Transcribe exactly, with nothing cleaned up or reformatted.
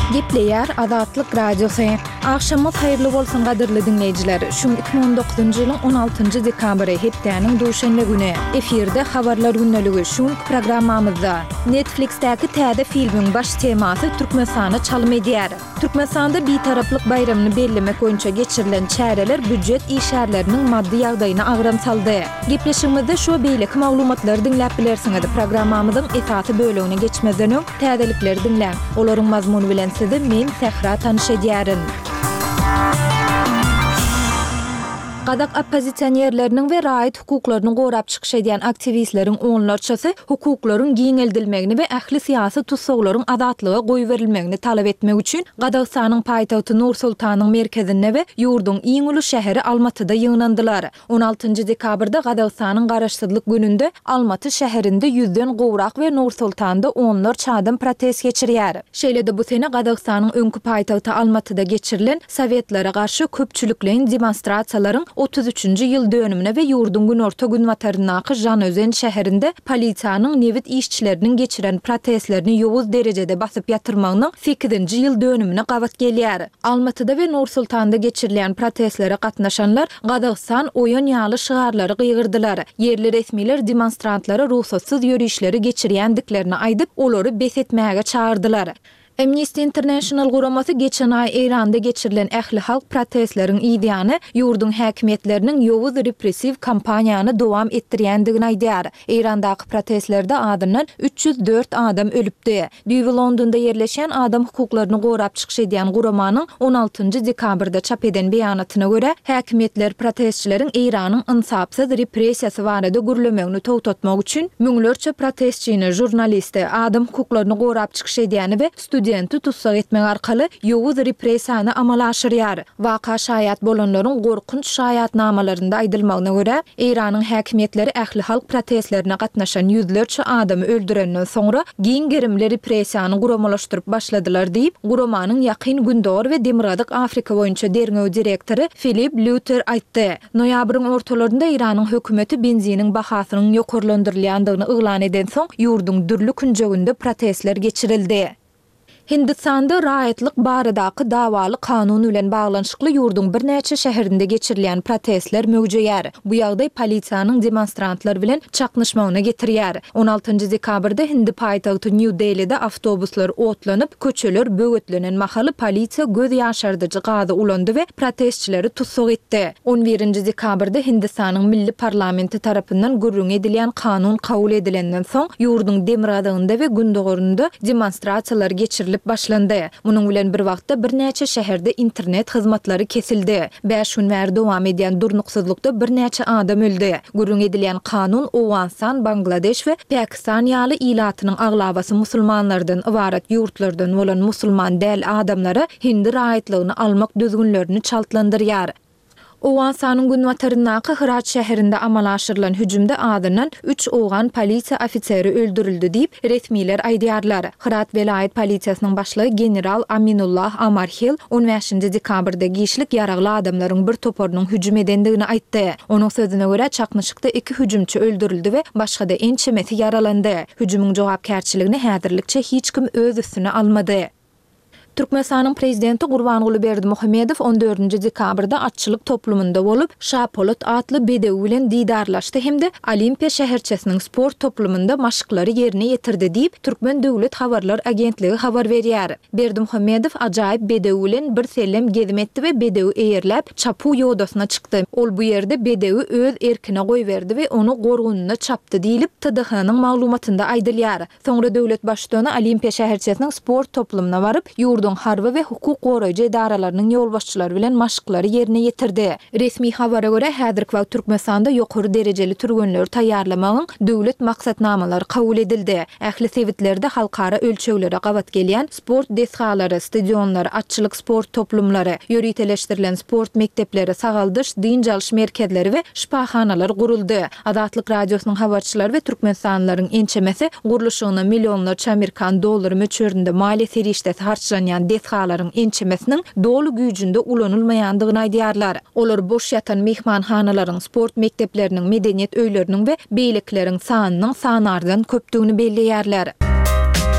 Gepleyer Azatlyk Radiosu. Akşamyz hayrly bolsun gadyrly dinleyijiler. Şu iki bin on dokuzuncu ýylyň on altynjy dekabry hepdeniň duşanby güni efirde habarlar günneligi şu programmamyzda Netflixdäki täze filmiň baş temasy Türkmenistany çalym edýär. Türkmenistanda bir taraplyk bayramyny bellemek boýunça geçirilen çäreler büdjet işärleriniň maddi ýagdaýyna agram saldy. Gepleşigimizde şu beýleki maglumatlary dinläp bilersiňiz. Programmamyzyň esasy bölügine geçmezden öň täzelikleri dinläň. Olaryň mazmuny bilen sizi men Sehra tanış edýärin. Gadak oppozisionerleriniň we raýat hukuklaryny gorap çykyş edýän aktivistleriň onlarçasy hukuklaryň giňeldilmegini we ähli syýasy tutsaklaryň azatlyga goý berilmegini talap etmek üçin Gadagstanyň paýtagty Nur-Sultanyň merkezinde we ýurduň iň uly şäheri Almatyda ýygnandylar. on altynjy dekabrda Gadagstanyň garaşsyzlyk gününde Almaty şäherinde ýüzden gowrak we Nur-Sultanda onlarça adam protest geçirýär. Şeýlede bu sene Gadagstanyň öňkü paýtagty Almatyda geçirilen Sowetlara garşy köpçülikliň demonstrasiýalaryň otuz üçünjü ýyl dönümine we ýurduň günorta gün watarynaky Janözen şäherinde polisiýanyň nevit işçileriniň geçiren protestlerini ýowuz derejede basyp ýatyrmagynyň sekizinji ýyl dönümine gabat gelýär. Almatyda we Nur-Sultanda geçirilen protestlere gatnaşanlar Gadagstan oýan ýaly şygarlary gygyrdylar. Yerli resmiler demonstrantlara ruhsatsyz ýörüşleri geçirýändiklerini aýdyp, olary besetmäge çağırdylar. Amnesty International guramasy geçen ay Iranda geçirilen ähli halk protestleriň ideýany ýurdun häkimetleriniň ýowuz repressiv kampaniýany dowam etdirýändigini aýdýar. Irandaky protestlerde adynyň üç ýüz dört adam ölüpdi. Düýbi Londonda ýerleşen adam hukuklaryny gorap çykyş edýän guramanyň on altynjy dekabrda çap eden beýanatyna görä, häkimetler protestçileriň Iranyň insapsyz repressiýasy barada gürlemegini togtatmak üçin müňlerçe protestçini, jurnalisti, adam hukuklaryny gorap çykyş edýäni we studenti tutsak etmek arkaly ýowuz repressiýany amala aşyrýar. Waka şaýat bolanlaryň gorkunç şaýatnamalarynda aýdylmagyna görä, Iranyň häkimetleri ähli halk protestlerine gatnaşan ýüzlerçe adamy öldürenden soňra giň gerimli repressiýany guramalaşdyryp başladylar diýip, guramanyň ýakyn gündor we Demirgazyk Afrika boýunça derňew direktori Philip Luther aýtdy. Noýabryň ortalarynda Iranyň hökümeti benziniň bahasynyň ýokurlandyrylýandygyny yglan eden soň ýurdun dürli künjeginde protestler geçirildi. Hindistanda raýatlyk baradaky dawaly kanun bilen baglanyşykly ýurdun bir näçe şäherinde geçirilen protestler mögüjeýär. Bu ýagdaý polisiýanyň demonstrantlar bilen çaknyşmagyna getirýär. on altynjy dekabrda Hindi paýtagty New Delhi'de awtobuslar otlanyp, köçeler bögetlenen mahaly polisiýa göz ýaşardyjy gazy ulandy we protestçileri tutsak etdi. on birinji dekabrda Hindistanyň milli parlamenti tarapyndan gürrüň edilen kanun kabul edilenden soň ýurdun Demirgazyňda we Gündogorunda demonstrasiýalar geçirilip başlandy. Munyň bilen bir wagtda bir näçe şäherde internet hyzmatlary kesildi. beş gün bäri dowam edýän durnuksuzlukda bir näçe adam öldi. Gürrüň edilen kanun Awganistan, Bangladeş we Pakistan ýaly ilatynyň aglabasy musulmanlardan ibaret ýurtlardan bolan musulman däl adamlara Hindi raýatlygyny almak düzgünlerini çaltlandyrýar. Awganistanyň gün watarynaky Herat şäherinde amala aşyrylan hüjümde adynyň üç owgan polisiýa ofiseri öldürildi diýip resmiler aýdýarlar. Herat welaýet polisiýasynyň başlygy general Aminullah Amarhil on beşinji dekabrda giýişlik ýaragly adamlaryň bir toparynyň hüjüm edendigini aýtdy. Onuň sözüne görä çaknyşykda iki hüjümçi öldürildi we başga-da ençemeti yaralandy. Hüjümüň jogapkärçiligini häzirlikçe hiç kim öz üstüne almady. Türkmenistanyň prezidenti Gurbanguly Berdimuhammedow on dördünjü dekabrda atçylyk toplumunda bolup Şapolat atly bedew bilen didarlaşdy hemde Olimpiya şäherçesiniň sport toplumunda maşyklary ýerine ýetirdi diýip Türkmen Döwlet Habarlar Agentligi habar berýär. Berdimuhammedow ajaýyp bedew bilen bir sellem gezim etdi we bedew eýerläp çapu ýodasyna çykdy. Ol bu ýerde bedewi öz erkine goý berdi we onu gorgununa çapdy diýilip T D H-nyň maglumatynda aýdylýar. Soňra döwlet başçylygy Olimpiya şäherçesiniň sport toplumuna baryp ýurdun harby we hukuk goraýjy edaralarynyň ýolbaşçylary bilen maşyklary ýerine ýetirdi. Resmi habara görä häzirki wagt Türkmenistanda ýokary derejeli türgenler taýýarlamagyň döwlet maksatnamalary kabul edildi. Ähli sewitlerde halkara ölçeglere gabat gelýän sport desgalary, stadionlar, atçylyk sport toplumlary, ýöriteleşdirilen sport mektepleri, sagaldyş, din jalyş merkezleri we şifaxanalar guruldy. Azatlyk radiosynyň habarçylary we türkmenistanlylaryň ençemesi guruluşyna millionlarça Amerikan dollary möçberinde maliýe serişdesi harçlanýan dethalaryň ençemesiniň dolu güýjünde ulanylmaýandygyny aýdýarlar. Olar boş ýatan mehmanhanalaryň, sport mektepleriniň, medeniýet öýleriniň we beýlekleriň sanynyň sanardan köpdigini belleýärler.